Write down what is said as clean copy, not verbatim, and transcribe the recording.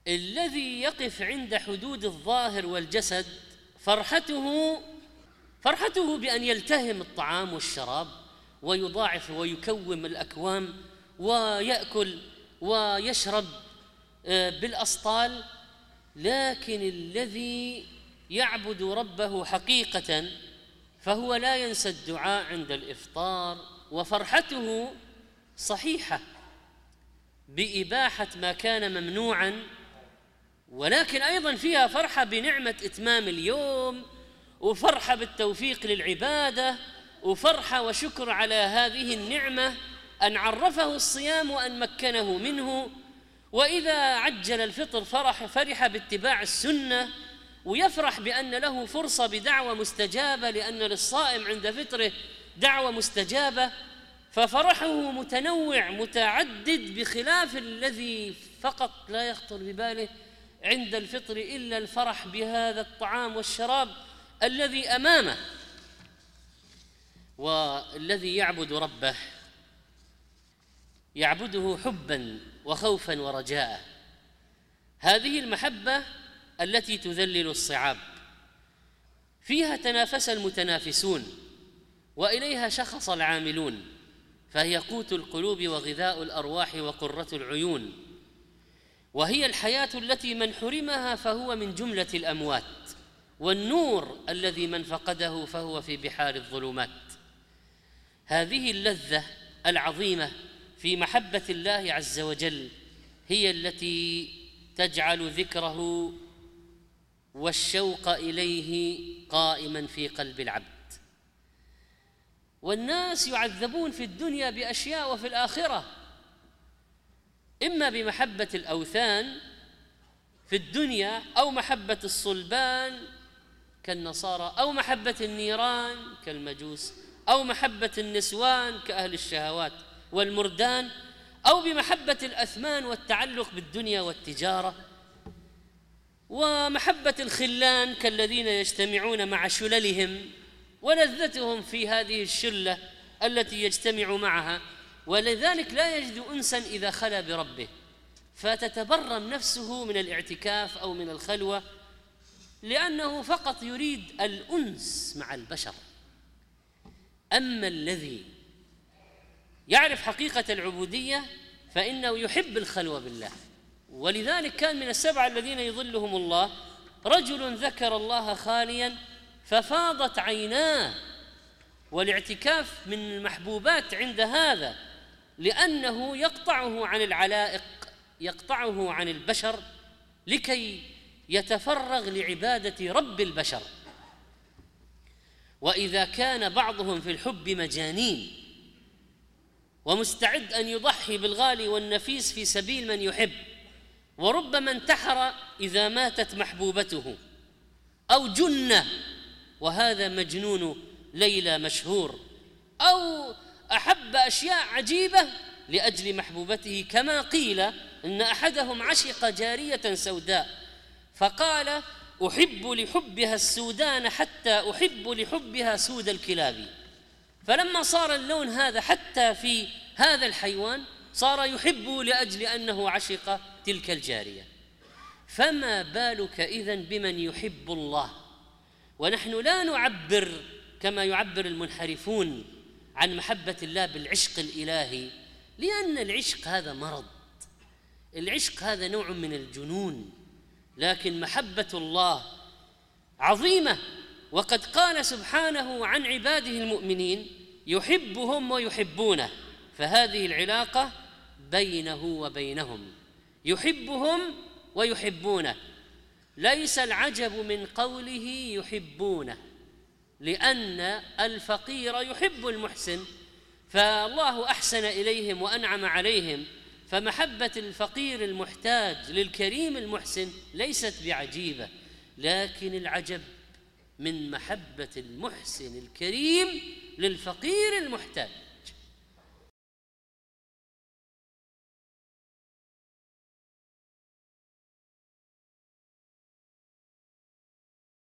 الذي يقف عند حدود الظاهر والجسد فرحته بأن يلتهم الطعام والشراب ويضاعف ويكوم الأكوام ويأكل ويشرب بالأسطال، لكن الذي يعبد ربه حقيقة فهو لا ينسى الدعاء عند الإفطار، وفرحته صحيحة بإباحة ما كان ممنوعا، ولكن أيضا فيها فرحة بنعمة إتمام اليوم، وفرحة بالتوفيق للعبادة، وفرحة وشكر على هذه النعمة أن عرفه الصيام وأن مكنه منه. وإذا عجل الفطر فرح باتباع السنة، ويفرح بأن له فرصة بدعوة مستجابة، لأن للصائم عند فطره دعوة مستجابة، ففرحه متنوع متعدد، بخلاف الذي فقط لا يخطر بباله عند الفطر إلا الفرح بهذا الطعام والشراب الذي أمامه. والذي يعبد ربه يعبده حبا وخوفا ورجاء، هذه المحبة التي تذلل الصعاب، فيها تنافس المتنافسون وإليها شخص العاملون، فهي قوت القلوب وغذاء الأرواح وقرة العيون، وهي الحياة التي من حرمها فهو من جملة الأموات، والنور الذي من فقده فهو في بحار الظلمات. هذه اللذة العظيمة في محبة الله عز وجل هي التي تجعل ذكره والشوق إليه قائما في قلب العبد. والناس يعذبون في الدنيا بأشياء وفي الآخرة، إما بمحبة الأوثان في الدنيا، أو محبة الصلبان كالنصارى، أو محبة النيران كالمجوس، أو محبة النسوان كأهل الشهوات والمردان، أو بمحبة الأثمان والتعلق بالدنيا والتجارة، ومحبة الخلان كالذين يجتمعون مع شللهم ولذتهم في هذه الشلة التي يجتمع معها، ولذلك لا يجد أنسا إذا خلا بربه، فتتبرم نفسه من الاعتكاف أو من الخلوة، لأنه فقط يريد الأنس مع البشر. أما الذي يعرف حقيقة العبودية فإنه يحب الخلوة بالله. ولذلك كان من السبعة الذين يظلهم الله رجل ذكر الله خاليا ففاضت عيناه، والاعتكاف من المحبوبات عند هذا، لأنه يقطعه عن العلائق، يقطعه عن البشر لكي يتفرغ لعبادة رب البشر. وإذا كان بعضهم في الحب مجانين ومستعد أن يضحي بالغالي والنفيس في سبيل من يحب، وربما انتحر إذا ماتت محبوبته أو جن، وهذا مجنون ليلى مشهور، أو أحب أشياء عجيبة لأجل محبوبته، كما قيل إن أحدهم عشق جارية سوداء فقال أحب لحبها السودان حتى أحب لحبها سود الكلاب، فلما صار اللون هذا حتى في هذا الحيوان صار يحب لأجل أنه عشق تلك الجارية، فما بالك إذن بمن يحب الله؟ ونحن لا نعبر كما يعبر المنحرفون عن محبة الله بالعشق الإلهي، لأن العشق هذا مرض، العشق هذا نوع من الجنون، لكن محبة الله عظيمة. وقد قال سبحانه عن عباده المؤمنين يحبهم ويحبونه، فهذه العلاقة بينه وبينهم، يحبهم ويحبونه. ليس العجب من قوله يحبونه، لأن الفقير يحب المحسن، فالله أحسن إليهم وأنعم عليهم، فمحبة الفقير المحتاج للكريم المحسن ليست بعجيبة، لكن العجب من محبة المحسن الكريم للفقير المحتاج.